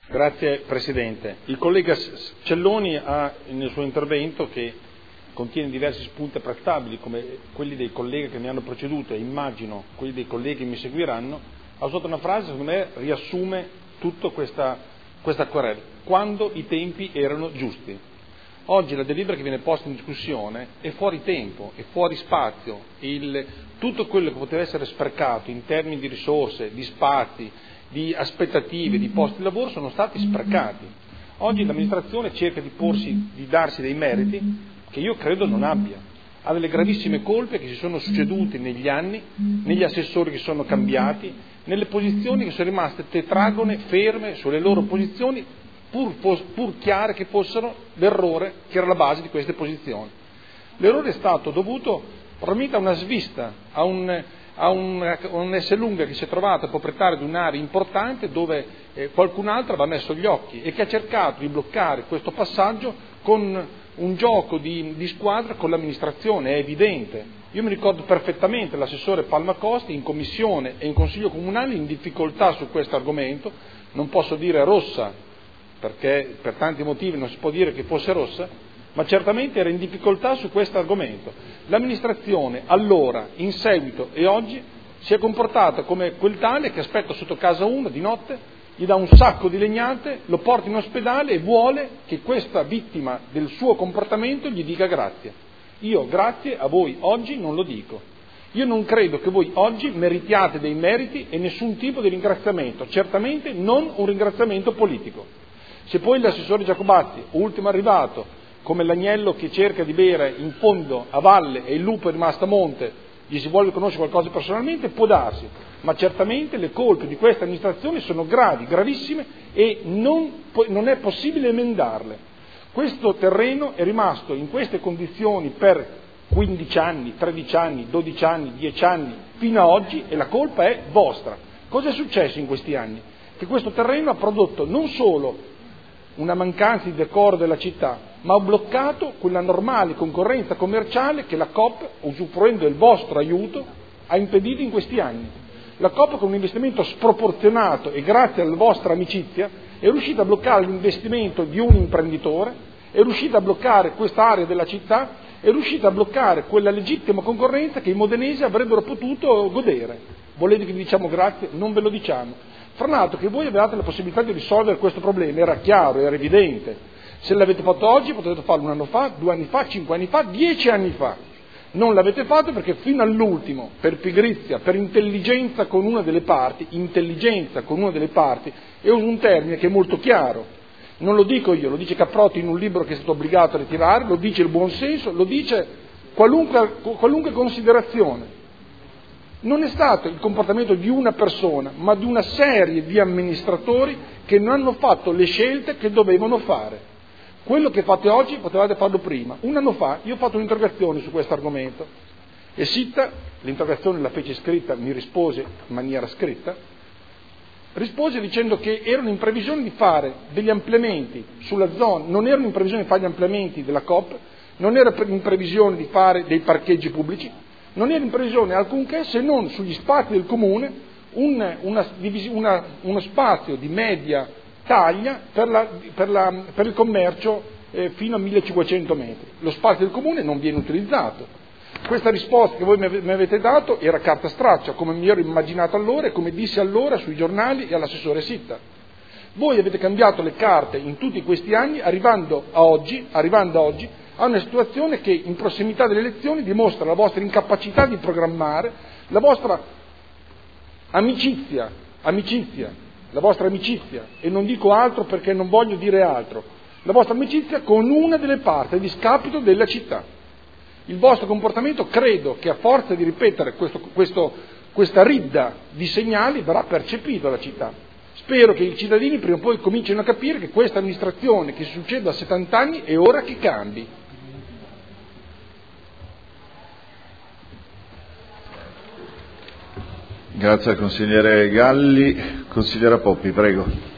Grazie Presidente. Il collega Celloni ha nel suo intervento, che contiene diversi spunti apprezzabili come quelli dei colleghi che mi hanno preceduto e immagino quelli dei colleghi che mi seguiranno, ha usato una frase che secondo me riassume tutta questa querela: quando i tempi erano giusti. Oggi la delibera che viene posta in discussione è fuori tempo, è fuori spazio, tutto quello che poteva essere sprecato in termini di risorse, di spazi, di aspettative, di posti di lavoro sono stati sprecati. Oggi l'amministrazione cerca di darsi dei meriti che io credo non abbia. Ha delle gravissime colpe che si sono succedute negli anni, negli assessori che sono cambiati, nelle posizioni che sono rimaste tetragone, ferme sulle loro posizioni, pur chiare che fossero l'errore che era la base di queste posizioni. L'errore è stato dovuto probabilmente a una svista, a un S lunga che si è trovato proprietario di un'area importante dove qualcun altro aveva messo gli occhi e che ha cercato di bloccare questo passaggio con un gioco di squadra con l'amministrazione, è evidente. Io mi ricordo perfettamente l'assessore Palmacosti in commissione e in consiglio comunale in difficoltà su questo argomento, non posso dire rossa perché per tanti motivi non si può dire che fosse rossa, ma certamente era in difficoltà su questo argomento. L'amministrazione allora, in seguito e oggi si è comportata come quel tale che aspetta sotto casa uno di notte, gli dà un sacco di legnate, lo porta in ospedale e vuole che questa vittima del suo comportamento gli dica grazie. Io grazie a voi oggi non lo dico. Io non credo che voi oggi meritiate dei meriti e nessun tipo di ringraziamento, certamente non un ringraziamento politico. Se poi l'assessore Giacobatti, ultimo arrivato, come l'agnello che cerca di bere in fondo a valle e il lupo è rimasto a monte, gli si vuole conoscere qualcosa personalmente, può darsi, ma certamente le colpe di questa amministrazione sono gravi, gravissime e non è possibile emendarle. Questo terreno è rimasto in queste condizioni per 15 anni, 13 anni, 12 anni, 10 anni, fino a oggi e la colpa è vostra. Cosa è successo in questi anni? Che questo terreno ha prodotto non solo una mancanza di decoro della città, ma ha bloccato quella normale concorrenza commerciale che la Coop, usufruendo del vostro aiuto, ha impedito in questi anni. La Coop, con un investimento sproporzionato e grazie alla vostra amicizia, è riuscita a bloccare l'investimento di un imprenditore, è riuscita a bloccare quest'area della città, è riuscita a bloccare quella legittima concorrenza che i modenesi avrebbero potuto godere. Volete che vi diciamo grazie? Non ve lo diciamo. Fra l'altro che voi avevate la possibilità di risolvere questo problema, era chiaro, era evidente. Se l'avete fatto oggi potete farlo 1 anno fa, 2 anni fa, 5 anni fa, 10 anni fa. Non l'avete fatto perché fino all'ultimo, per pigrizia, per intelligenza con una delle parti, è un termine che è molto chiaro. Non lo dico io, lo dice Caprotti in un libro che è stato obbligato a ritirare, lo dice il buonsenso, lo dice qualunque considerazione. Non è stato il comportamento di una persona, ma di una serie di amministratori che non hanno fatto le scelte che dovevano fare. Quello che fate oggi potevate farlo prima. 1 anno fa io ho fatto un'interrogazione su questo argomento e Sitta, l'interrogazione la fece scritta, mi rispose in maniera scritta, rispose dicendo che erano in previsione di fare degli ampliamenti sulla zona, non erano in previsione di fare gli ampliamenti della Coop, non era in previsione di fare dei parcheggi pubblici, non era in previsione alcunché se non sugli spazi del comune uno spazio di media taglia per il commercio fino a 1500 metri. Lo spazio del comune non viene utilizzato. Questa risposta che voi mi avete dato era carta straccia, come mi ero immaginato allora e come dissi allora sui giornali e all'assessore Sitta. Voi avete cambiato le carte in tutti questi anni, arrivando a oggi a una situazione che in prossimità delle elezioni dimostra la vostra incapacità di programmare, la vostra amicizia, la vostra amicizia, e non dico altro perché non voglio dire altro, la vostra amicizia con una delle parti a discapito della città. Il vostro comportamento credo che a forza di ripetere questa ridda di segnali verrà percepito dalla città. Spero che i cittadini prima o poi comincino a capire che questa amministrazione che succede da 70 anni è ora che cambi. Grazie al consigliere Galli. Consigliera Poppi, prego.